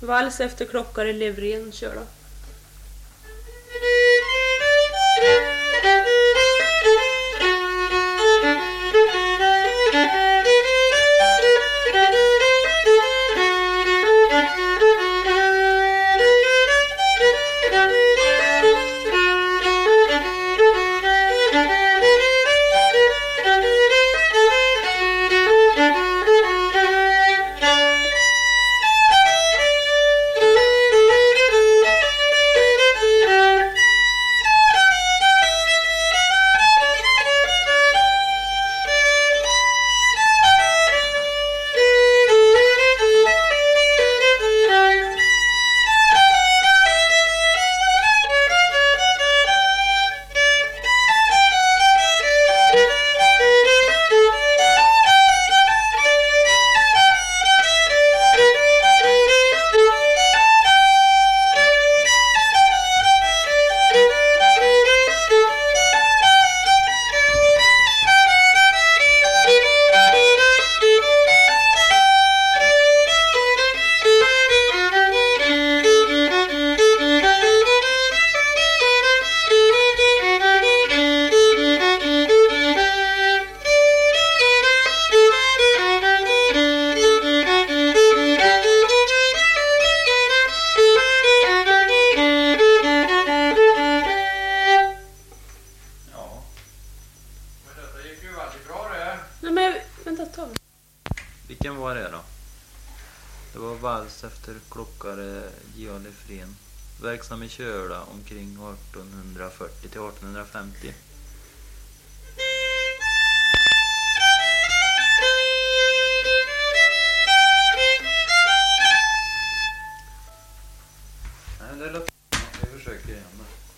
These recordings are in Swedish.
Vals efter klockar i Levren körda. Vilken var det då? Det var vals efter klockare Georg Lefren. Verksam i Köla omkring 1840 till 1850. Nej, det låter... Vi försöker igen.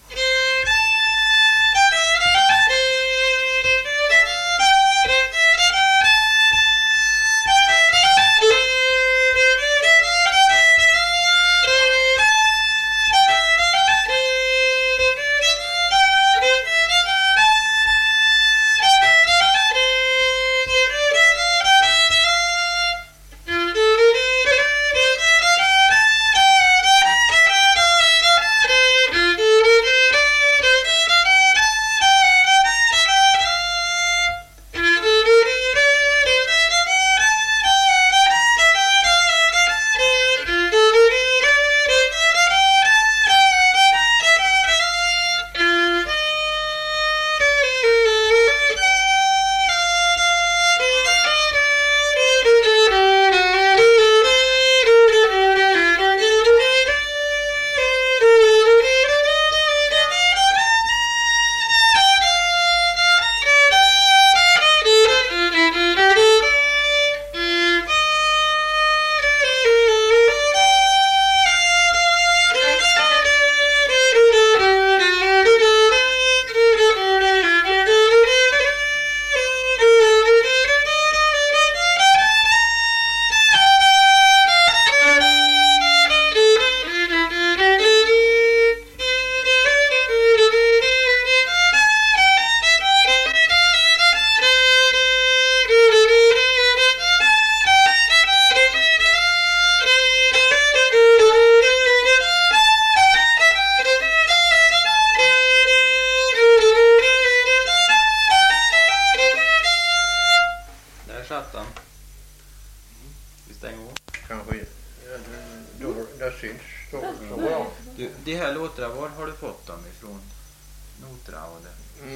De här låtarna, var har du fått dem ifrån? Notra och det?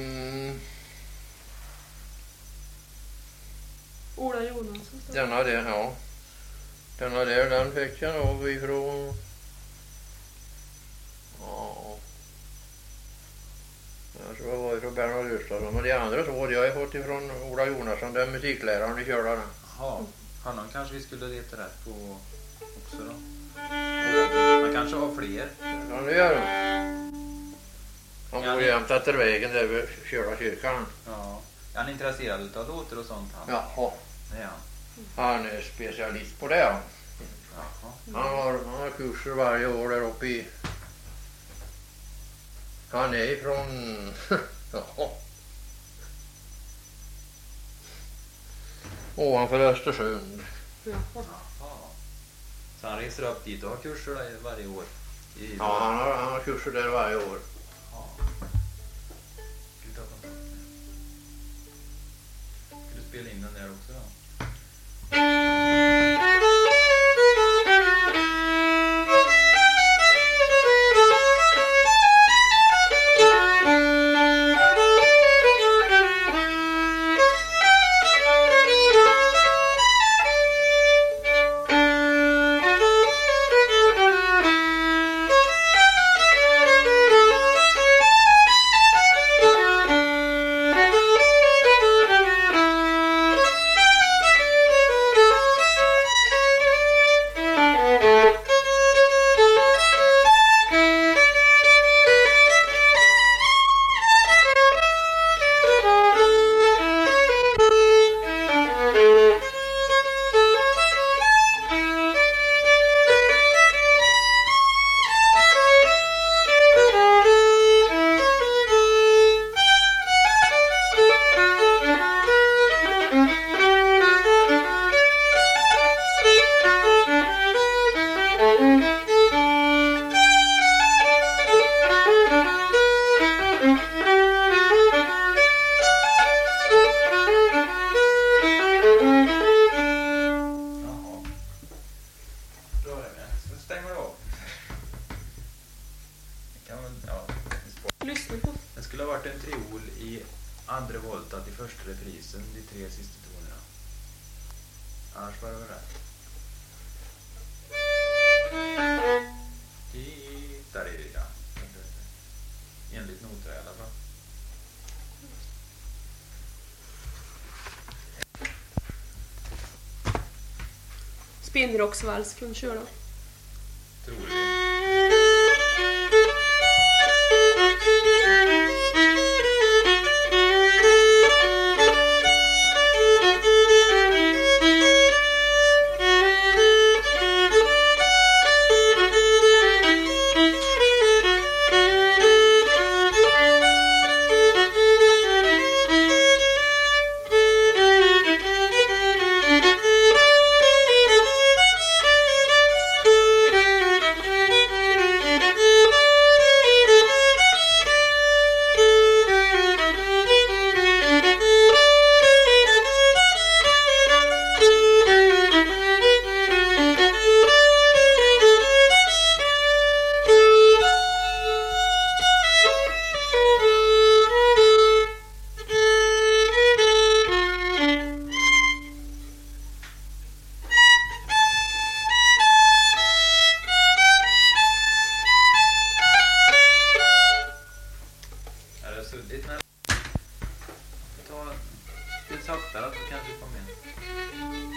Ola Jonasson. Denna där, ja. Denna där, den fick jag nog ifrån... Ja. Jag tror jag var ifrån Bernhard Gustafsson. Men de andra så hade jag fått ifrån Ola Jonasson, den musikläraren i Köla. Jaha, honom kanske vi skulle leta rätt på också då. Man kanske har fler. Ja, det gör han bor jämt efter vägen där vid Köla kyrkan. Ja. Är han intresserad av låter och sånt? Han? Jaha. Ja. Han är specialist på det. Jaha. Han har kurser varje år där uppe i... Han är ifrån... Jaha. Ovanför Östersund. Jaha. Så han reser upp dit och har kurser där varje år. Ja, han har kurser där varje år. Ja. Ska vi ta kontakt med? Ska du spela in den där också då? Lyssna på. Det skulle ha varit en triol i andra voltat i första reprisen, de 3 sista tonerna. Annars var det väl rätt. Där är det, ja. Enligt noter i alla fall. Spinnrocksvals kan du köra. Tror vi. Saktare så kanske vi får med.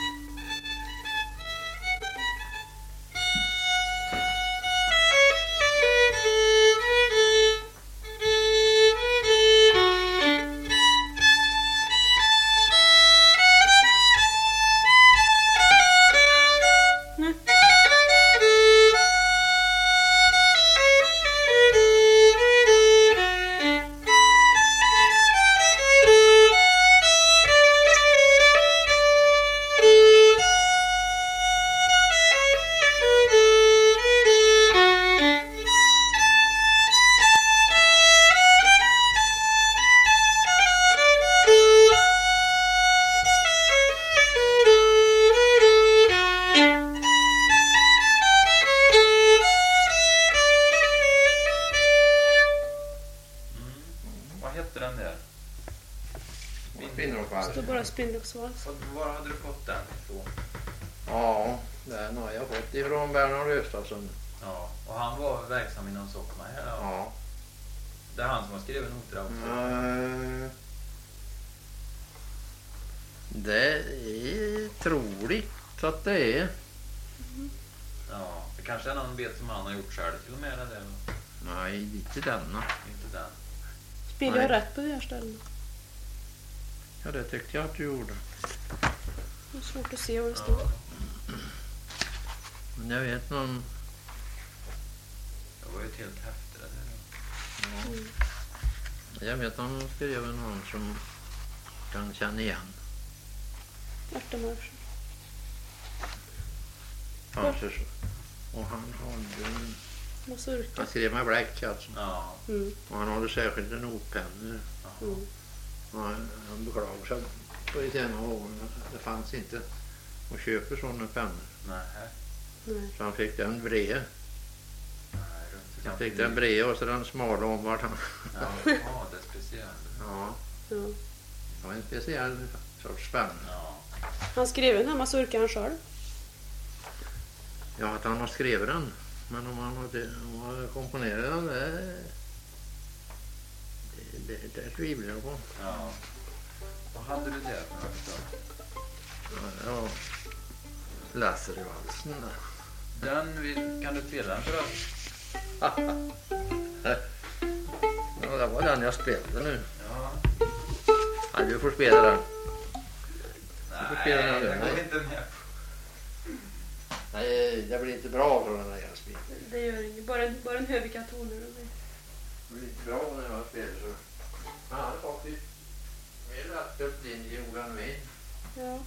Den där. Spinnrocksvals. Det står bara spinnrocksvals. Var hade du fått den ifrån? Ja, den har jag fått ifrån Bernhard Östason. Ja, och han var verksam inom Sockma här. Ja. Det är han som har skrivit noter också. Det är troligt att det är. Ja, det kanske är någon bet som han har gjort själv till och med. Eller? Nej, inte denna. Inte den. Spelar jag rätt på det här stället? Ja, det tyckte jag att du gjorde. Det är svårt att se vad det står. Men jag vet någon... Det var ju ett helt häfte det där. Ja. Jag vet någon skrev någon som kan känna igen. 18 år. Kanske så. Och han Mazurka. han skrev med bläck alltså. Ja. Mm. Och han hade särskilda notpennor. Mm. Och han beklagade sig på ett ena åren. Det fanns inte att köpa sådana pennor. Nej. Nej. Så han fick den bred. Han fick den Ja, bred och så den smala om vart han. ja, det är speciellt. Ja, Ja. det var en speciell sorts penna. Ja. Han skrev den här mazurkan själv. Ja, att han har skrivit den. Men om han har komponerat den, det tvivlar jag på. Ja. Vad hade du där för något då? Ja, Lassarvalsen. Kan du spela den för oss? Ja, det var den jag spelade nu. Ja. Ja, du får spela den. Nej, spela den det här. går inte med. Nej, det blir inte bra för den här jag spelar. Det gör inget. Bara en hör vilka toner det blir. Det blir inte bra när jag spelar så. Han hade faktiskt mer rätt upp linje i Ola Novin. Ja.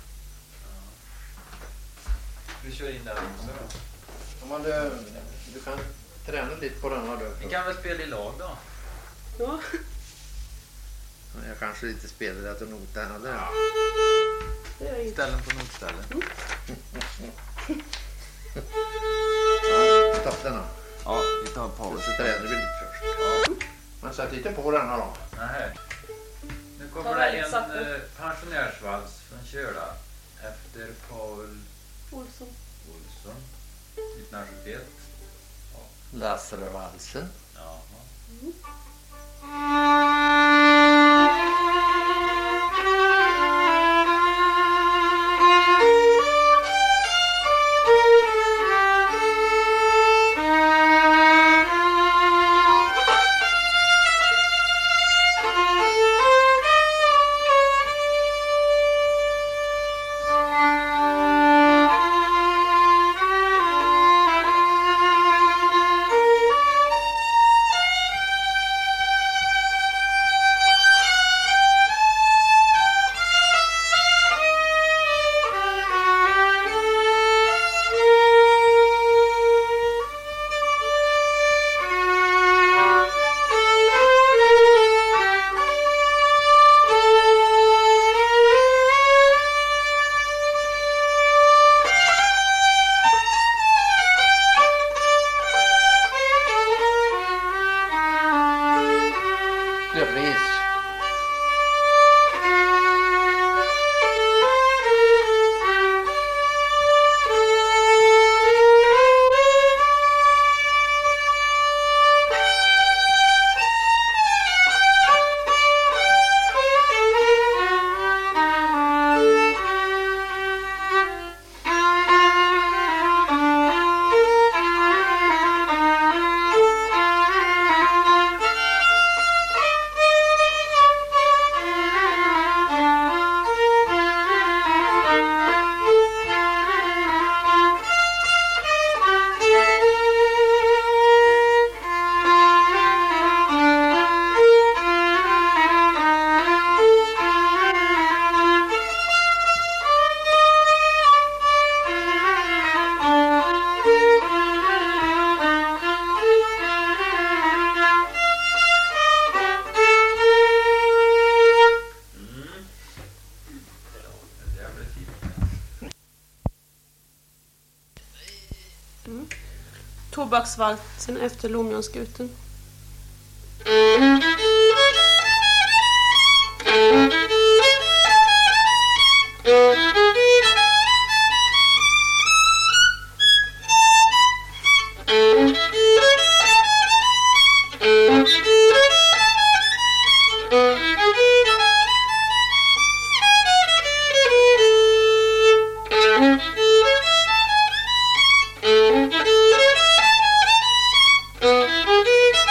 Vi kör in där också då. Om du kan träna lite på den här då. Ni kan väl spela i lag då? Ja. Jag kanske inte spelar efter noten heller. Ja. Det gör inget. Ställ den på notstället. Ja, stopp den då. Ja, vi tar Och paus. så tränar vi lite först. Ja. Men sätt inte på den här då. Nej. Nu Ta kommer det väldigt en sakta. pensionärsvals från Köla efter Paul Olsson. Olsson 1971. Lassarvalsen. Jaha. Repris. Det är jävligt fint. Tobaksvalsen efter Lomjanskuten. Thank you.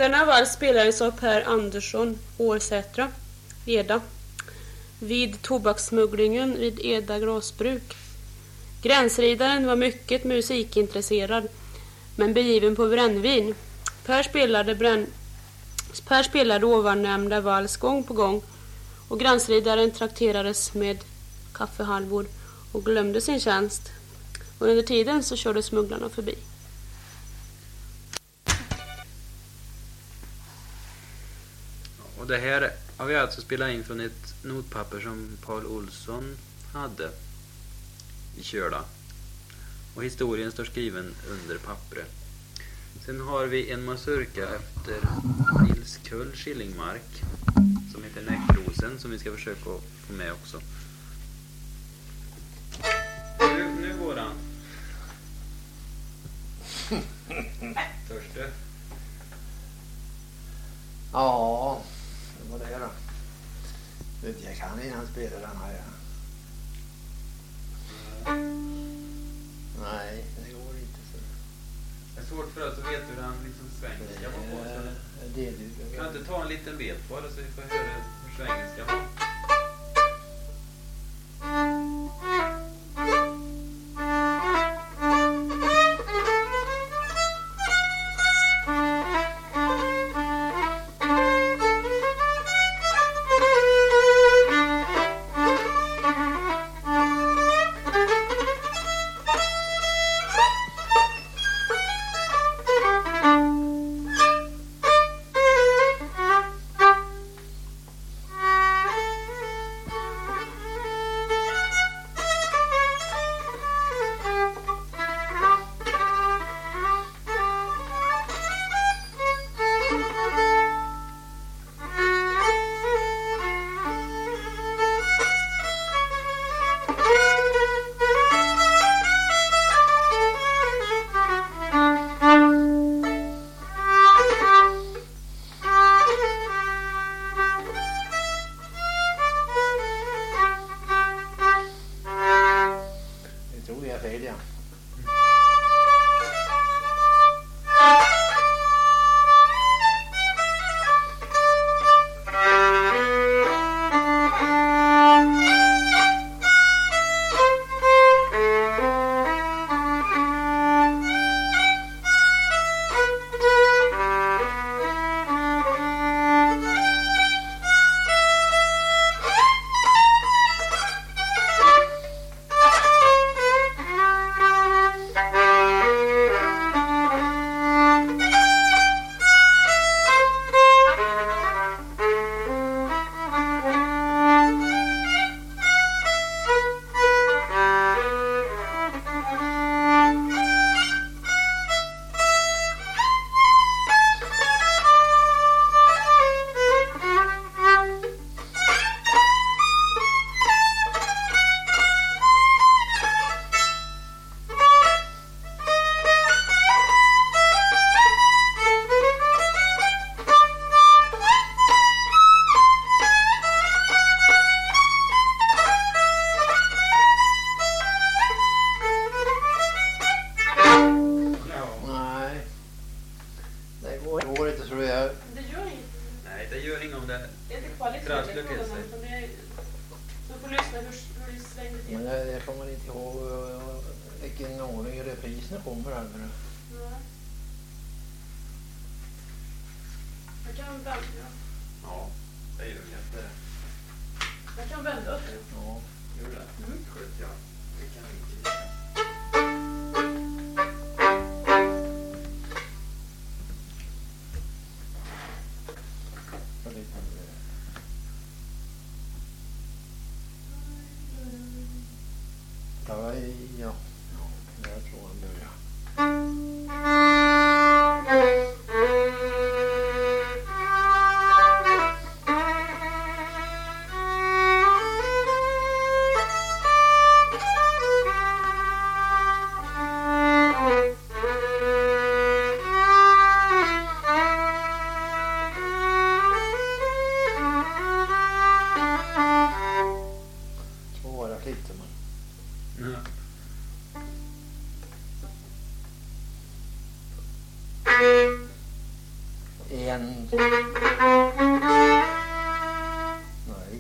Denna vals spelades av Per Andersson Årsätra, Eda, vid tobakssmugglingen vid Eda glasbruk. Gränsridaren var mycket musikintresserad, men begiven på brännvin. Per spelade ovannämnda vals gång på gång, och gränsridaren trakterades med kaffehalvor och glömde sin tjänst. Och under tiden så körde smugglarna förbi. Och det här har vi alltså spelat in från ett notpapper som Paul Olsson hade i Köla. Och historien står skriven under pappret. Sen har vi en mazurka efter Nils Kull Skillingmark som heter Näckrosen, som vi ska försöka få med också. Nu går han. Törs du? Ja, det var det då. Vet jag kan innan spela den här. Ja. Nej, det går inte så. Det är svårt för oss att veta hur han liksom svänger ska vara på. Så kan inte ta en liten bet på det så vi får höra hur svängen ska vara. Men jag kommer inte ihåg vilken ordning reprisen kommer här. Jag kan vända. Ja, det gör jag. Jag kan vända upp det. Ja, Gör det? Skönt, ja. Det kan inte. Ja, jag tror han börjar. igen. Nej.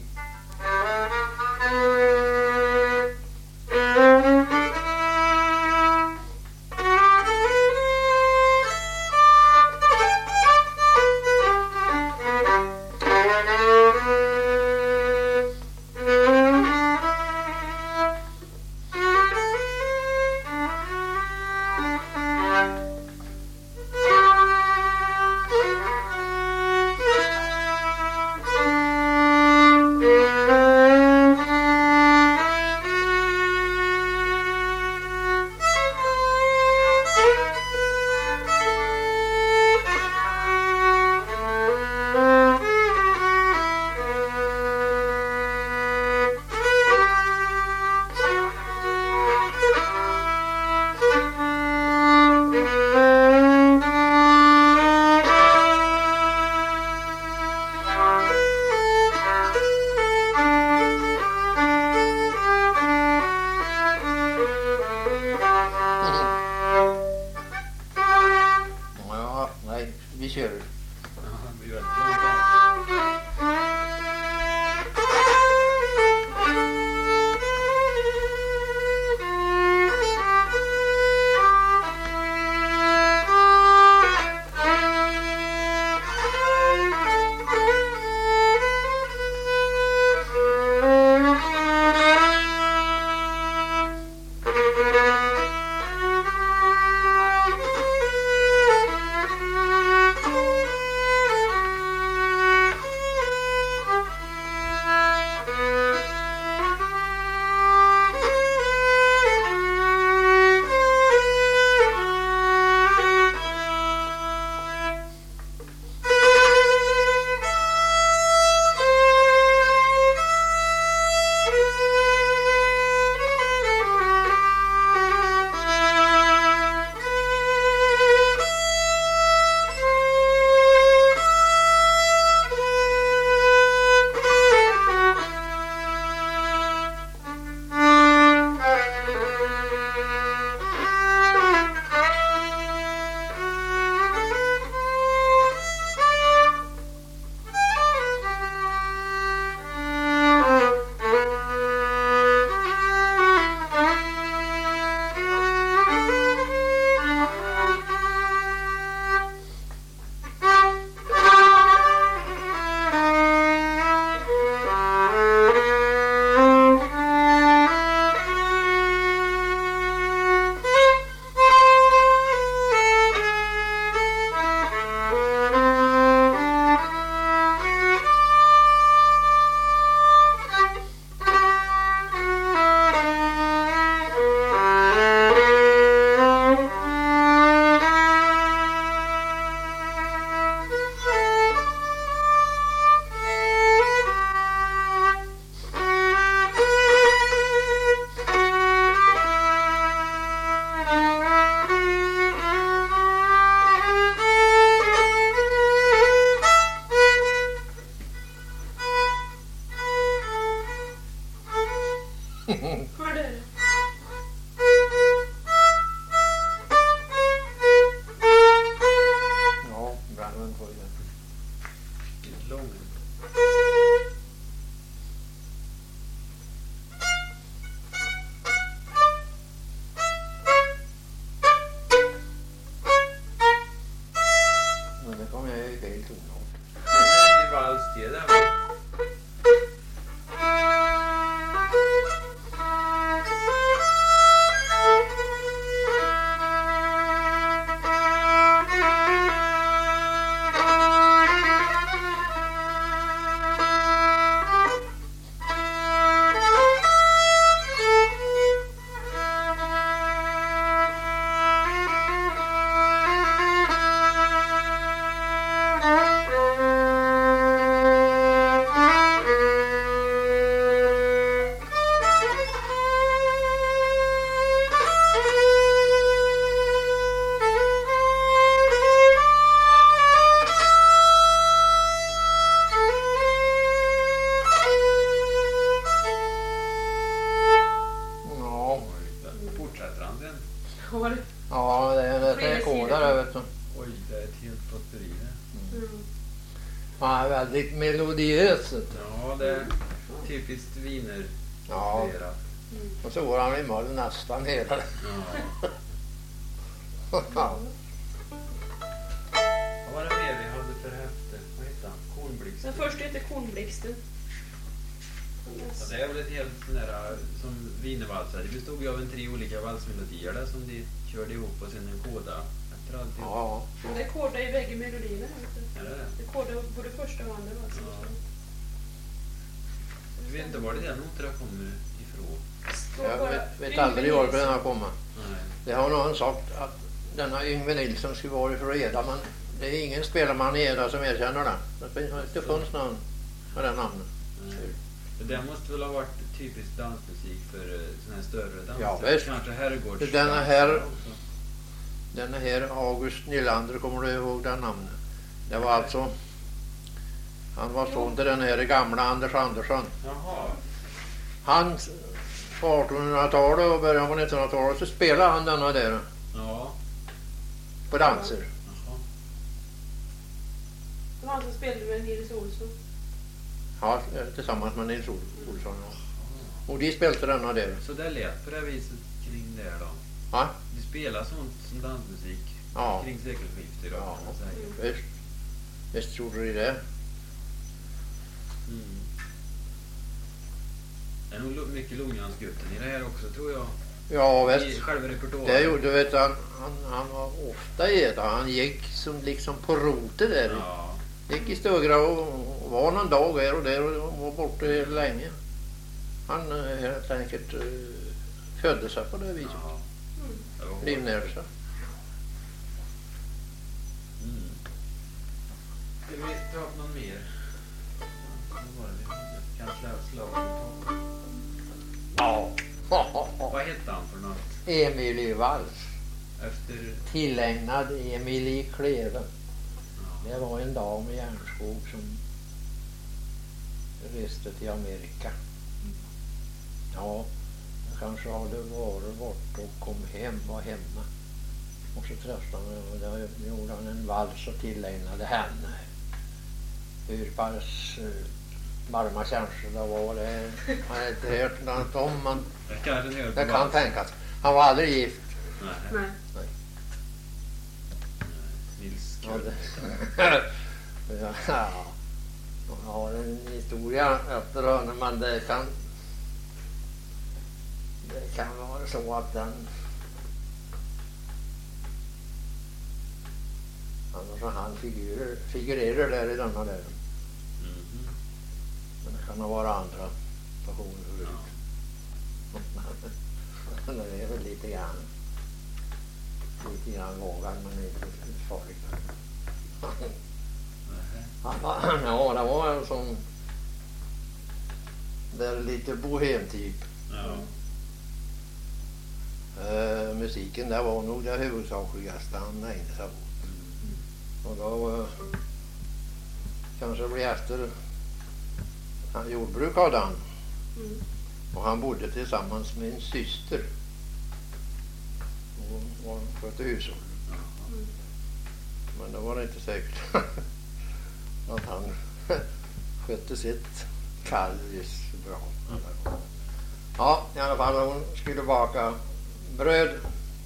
Ja, nej, vi kör. Ja, det blir väldigt långt. Hör du? Ja, branden får det. Långt. Men det kommer jag ju fel tonart. Det var alls det där, va? Ja, Fortsätter han sen? Har du? ja det är kodare vet du. Oj, det är ett helt batteri där. Mm. Han är väldigt melodiös. vet du. Ja, det är typiskt viner. Ja, och så går han i mål nästan hela. Ja. Ja. Vad var det mer vi hade för häfte? Vad heter han? Kornblixt. Den första heter Kornblixten. Ja, det är väl ett helt sån där som wienervalsar. Det bestod ju av 3 olika valsmelodier där som de körde ihop och sen en koda efter allt. Ja. Men det är koda i bägge melodierna. Är det det? Det är koda både första och andra valsen. Ja. Du vet inte var det där noterna kommer ifrån? Jag vet aldrig varför den har kommit. Nej. Det har någon sagt att denna Yngve Nilsson skulle vara ifrån Eda, men det är ingen spelarman i Eda som erkänner det. Det har inte funnits någon med den namnet. Det där måste väl ha varit typisk dansmusik för såna här större danser. Ja, visst. Kanske herrgårds. Denna här August Nylander, kommer du ihåg den namnet? Det var alltså, han var son till den här gamla Anders Andersson. Jaha. Han på 1800-talet och början på 1900-talet så spelade han denna där Ja. på danser. Jaha. Det var han som spelade med Nils Olsson. Ja, tillsammans med Nils Olsson. Ja. Och de spelade denna där. Så det lät på det viset kring det då. Ja, De spelar sånt som dansmusik ja. kring sekelskiftet då, Ja. kan man säga. Visst. Visst gjorde de det. Mm. Det är nog mycket Långjansgutten i det här också, tror jag. Ja, I visst. själva repertoaren. Det gjorde, vet du, han var ofta i det. Han gick som liksom på rotet där. Ja. Gick i Stögra och var någon dag här och där och var borta länge. Han helt enkelt födde sig på det viset. Ja. Det var hårt. Livnärde sig. Mm. Ska vi ta upp någon mer? Vad var det vi hade? Kanske slag. Ja. Vad hette han för något? Emil Vals. Efter... Tillägnad Emil Kleve. Ja. Det var en dam i Järnskog som reste till Amerika. Ja, jag kanske hade varit bort och kom hem, var hemma. Och så träffade han och där gjorde han en vals och tillägnade henne. Hur pass varma känslor det var, det har jag inte hört något om, men det kan tänkas. Han var aldrig gift. Nej. Nej. Nils Ja, Kull. ja, jag har en historia efter honom, men det kan vara så att den annars han figurerar där i denna där. Mhm. Men det kan ha varit andra personer förut. Men det är väl lite grann vågad, men inte farligt. Nej. Ja, det var en sån där lite bohemtyp. Ja. Musiken där var nog det huvudsakligaste han ägnade sig åt. Och då kanske blev efter han jordbruk hade han. Och han bodde tillsammans med en syster. Och var skötte hushåll. Men det var inte säkert att han skötte sitt kalvis bra. Ja, i alla fall hon skulle baka bröd.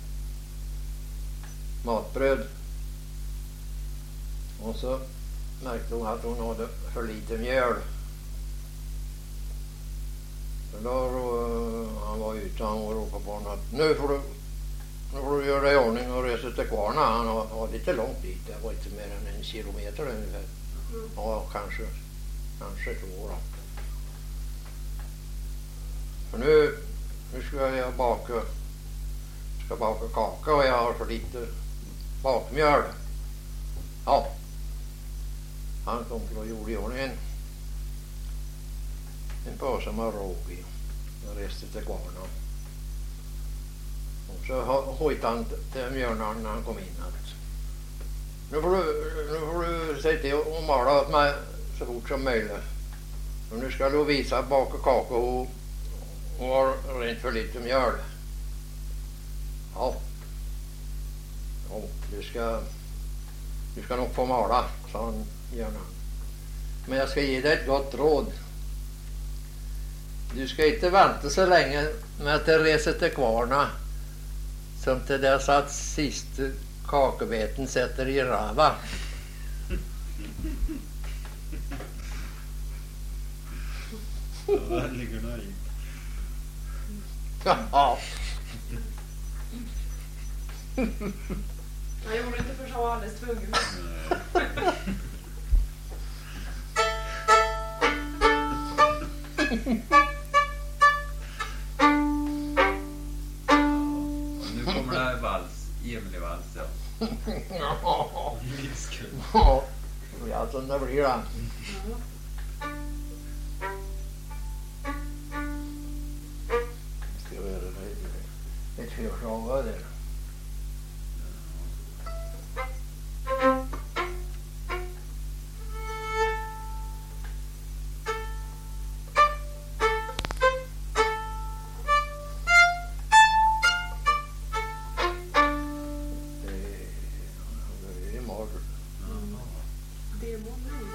Matbröd. Och så märkte hon att hon hade för lite mjöl. Så då han var ute och ropade på honom att nu får du göra dig i ordning och resa till Kvarna. Han har lite långt dit. Det var inte mer än 1 kilometer ungefär. Ja, kanske 2 då. För nu ska jag baka kaka och jag har för lite bakmjöl. Ja. Han kom till och gjorde i ordning en påse med råg i. Jag reste till Kvarna. Och så hojtade han till mjölnaren när han kom in att nu får du säga till och mala åt mig så fort som möjligt. Och nu ska du visa att baka kaka och har rent för lite mjöl. Ja. Ja, Du ska nog få mala, sa han gärna. Men jag ska ge dig ett gott råd. Du ska inte vänta så länge med att resa till Kvarna som till dess att sista kakebeten sätter i rava. Där ligger den i. Ja. Jag gjorde inte för så var alldeles tvungen. Nu kommer det här vals, Emily-vals, ja. Ja. Livskul. Ja, det blir alltså det blir det. Ska vi göra ett förslag där? Det är imorgon. Det var bra.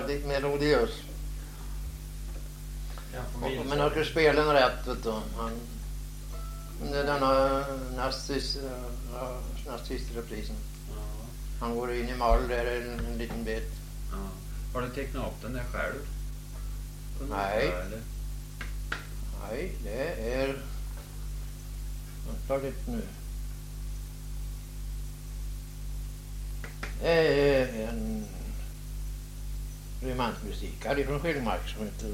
väldigt melodiös. Men han skulle spela den rätt, vet du. Denna nazistreprisen. Ja. Han går in i mall där en liten bit. Ja. Har du tecknat upp den där själv? Nej. Eller? Nej, det är... Vänta lite nu. Det är en regementsmusikare från Skillmark som heter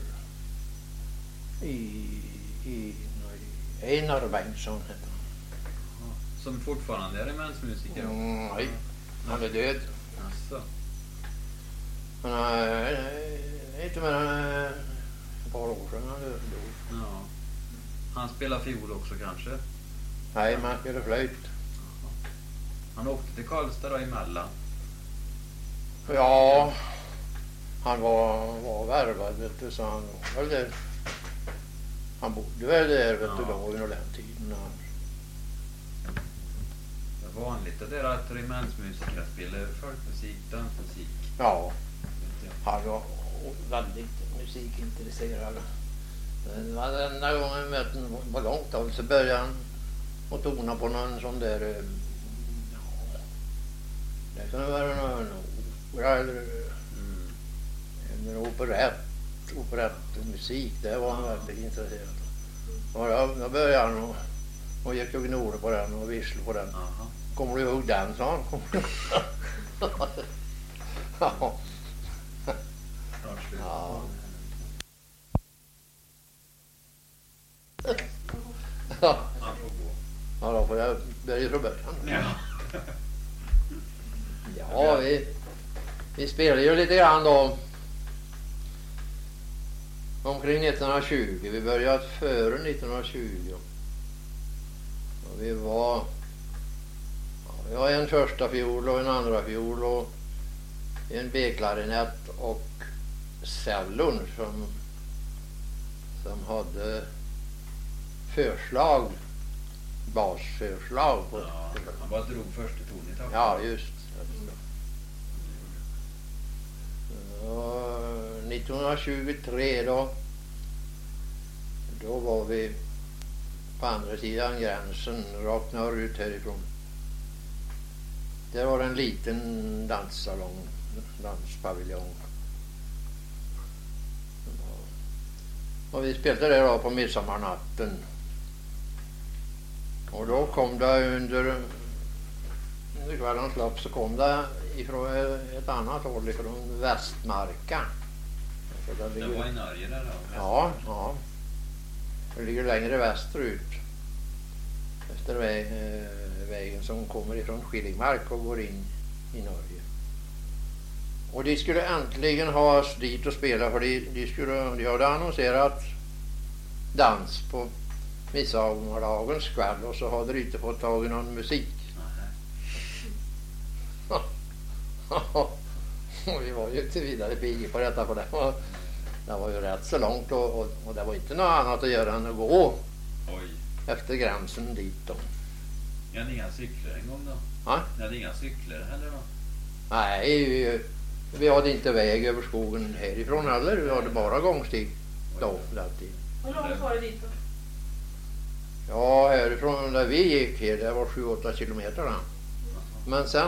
Einar Bengtsson heter han. Ja. Som fortfarande är regementsmusiker? Nej, han är död. Alltså. Men inte mer än ett par år sedan han dog. Ja. Han spelar fiol också kanske? Nej, man spelar flöjt. Han åkte till Karlstad då emellan. Ja, han var värvad, vet du, så han var väl där. Han bodde väl där, vet du, då under den tiden. Det är vanligt det där att regementsmusiker spelar folkmusik, dansmusik. Ja, han var väldigt musikintresserad. Men varenda gång jag mötte honom på långt håll så började han att tona på någon sån där, ja, det kan vara någon opera eller en operettmusik, det var han väldigt intresserad av. Och då började han och gick och gnorde på den och visslade på den. Aha. Kommer du ihåg den, sa han? Ja. Ja. Ja. Han får gå. Ja, då får jag börja från början. Ja. Ja, vi spelade ju lite grann då omkring 1920. Vi började före 1920. Och vi var en första fiol och en andra fiol och en B-klarinett och cellon som hade förslag, basförslag på. Ja, han bara drog första tonen i taket. Ja, just. 1923 då var vi på andra sidan gränsen, rakt norrut härifrån. Där var en liten danssalong, danspaviljong. Och vi spelade där då på midsommarnatten. Och då kom det under kvällens lopp så kom det ifrån ett annat håll, ifrån Västmarka. Det var i Norge där då? Ja. Det ligger längre västerut. Efter vägen som kommer ifrån Skillingmark och går in i Norge. Och de skulle äntligen ha oss dit och spela, för de hade annonserat dans på midsommardagens kväll och så hade de inte fått tag i någon musik. Och vi var ju inte vidare pigga på detta, för det var ju rätt så långt och det var inte något annat att göra än att gå. Oj. Efter gränsen dit då. Ni hade inga cyklar en gång då? Ja? Ni hade inga cyklar heller då? Nej, vi hade inte väg över skogen härifrån heller. Vi hade bara gångstig då, den tiden. Hur långt var det dit då? Ja, härifrån där vi gick här, det var 7-8 kilometer då. Men sen,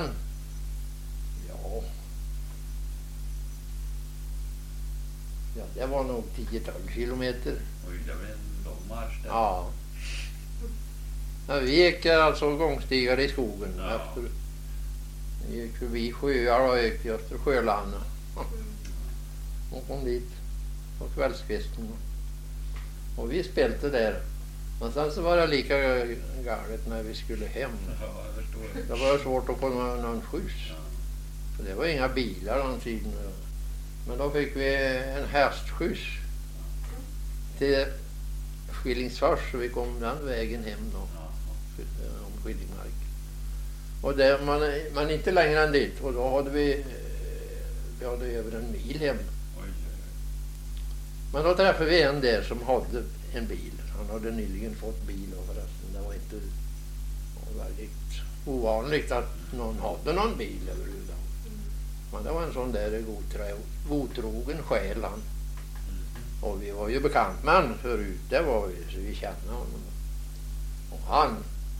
ja, det var nog 10-12 kilometer. Oj, det var en lång marsch där. Ja. Men vi gick alltså gångstigar i skogen. Ja. Vi gick förbi sjöar och gick efter Sjölandet. Och kom dit på kvällskvisten. Och vi spelade där. Men sen så var det lika galet när vi skulle hem. Ja, jag förstår. Det var svårt att få någon skjuts. Ja. För det var inga bilar den tiden. Men då fick vi en hästskjuts till Skillingsfors, så vi kom den vägen hem då. Om Skillingmark. Och där man inte längre än dit, och då hade vi hade över en mil hem. Oj. Men då träffade vi en där som hade en bil. Han hade nyligen fått bil och förresten. Det var inte väldigt ovanligt att någon hade någon bil överhuvudtaget. Men det var en sån där godtrogen själ han. Och vi var ju bekant med han förut, det var vi, så vi kände honom. Och han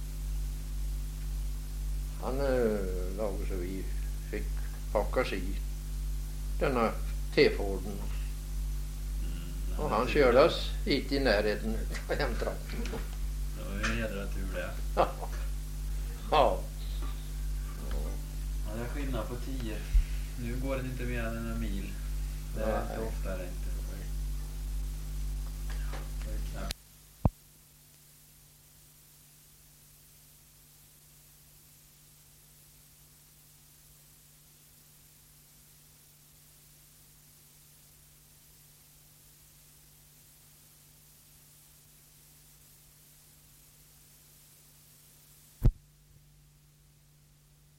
lagade så vi fick haka sig i denna T-Forden. Och han körde oss hit i närheten av hemtrakten. Det var ju en jädra tur det. Ja. Ja, det är skillnad på 10. Nu går det inte mer än en mil. Det är inte ofta det inte.